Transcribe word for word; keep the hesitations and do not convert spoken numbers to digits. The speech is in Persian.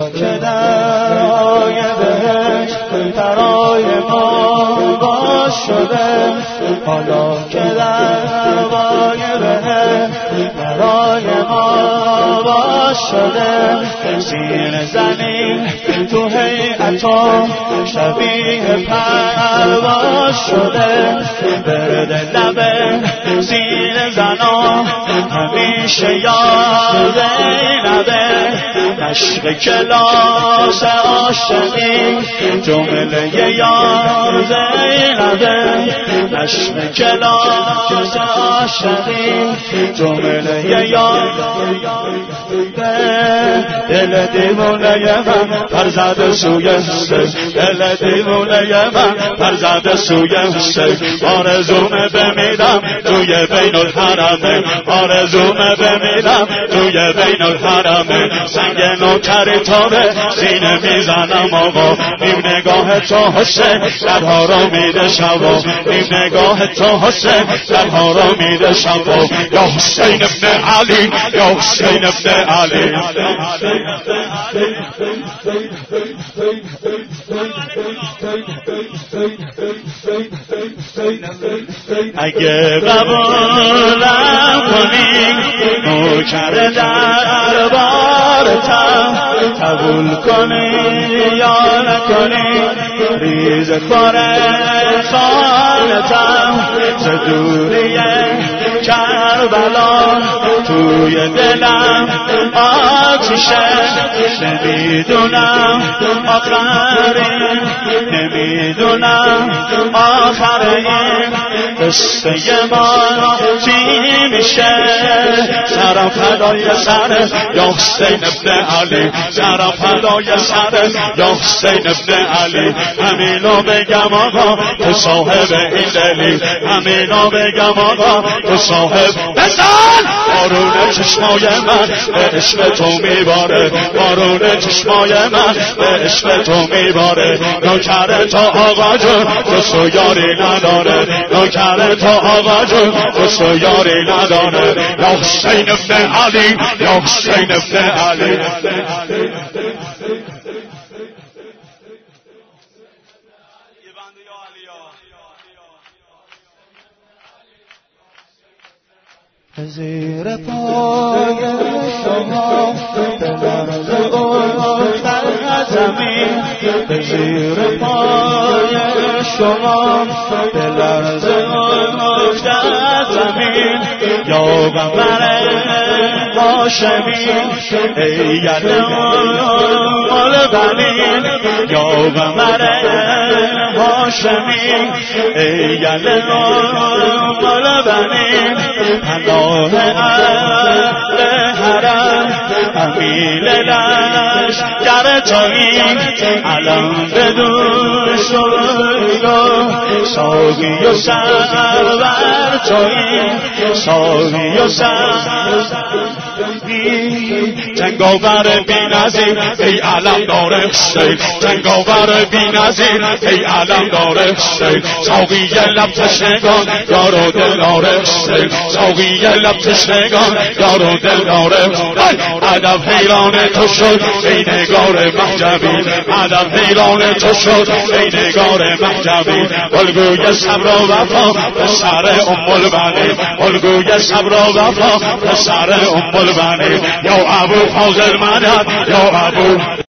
که درهای بهشت برای ما باز شده، حالا که درهای بهشت برای ما باز شده، زیر زمین تو هیئت شبیه پرواز شده، برد لبه زیر زنا همیشه یاد زینبه، عشق کلاس عاشقی جمله یار زینبه، عشق کلاس عاشقی جمله یار دل دیوونه من پرزد سوی حسین، دل دیوونه من پرزد سوی حسین، آرزومه بمیرم توی بین الحرمین، آرزومه بمیرم توی بین الحرمین، سنگ نوکری تابه سینه میزنم آقا، نیم نگاه تو حسین لبها را میده شبا، نیم نگاه تو حسین لبها را میده شبا، یا حسین ابن علی، یا حسین ابن علی. اگه قبولم کنی نوکر دربارتم، قبول کنی یا نکنی ریز خور خانتم، ز دوری کربلا توی دلم آتیشه، نمیدونم آخرین، نمیدونم آخر این قصه ما چی میشه، سرم فدای سر یا حسین ابن علی، سرم فدای سر یا حسین ابن علی، همینو بگم آقا تو صاحب این دلی، همینو بگم آقا تو صاحب. بزن بارون چشمای من به عشق تو میباره، بارون چشمای من به عشق تو میباره، نوکر تو آقا جون تو یاری نداره، نوکر تو آقا جون تو یاری نداره، یا حسین ابن علی، یا حسین ابن علی. زیر پای شما به لرز افتد زمین، به زیر پای شما به لرز افتد زمین، یا قمر هاشمی ای البنین، یا قمر هاشمی ای البنین، پناه اهل حرم امیل لشکر تویی، علم بدوش و ساقی و سرور تویی، ساقی و سرور جنگاور بی نظیر ای علم دار حسین، جنگاور بی نظیر ای علم دار حسین، ساقی لب تشنگان یارو دلدار حسین، ساقی لب تشنگان یارو دلدار حسین، ادب حیران تو شد ای نگار محجبی، ادب حیران تو شد ای نگار محجبی، الگوی صبر و وفا پسر ام البنین، الگوی صبر و وفا پسر ام البنین، یا ابو فاضل مدد، یا ابو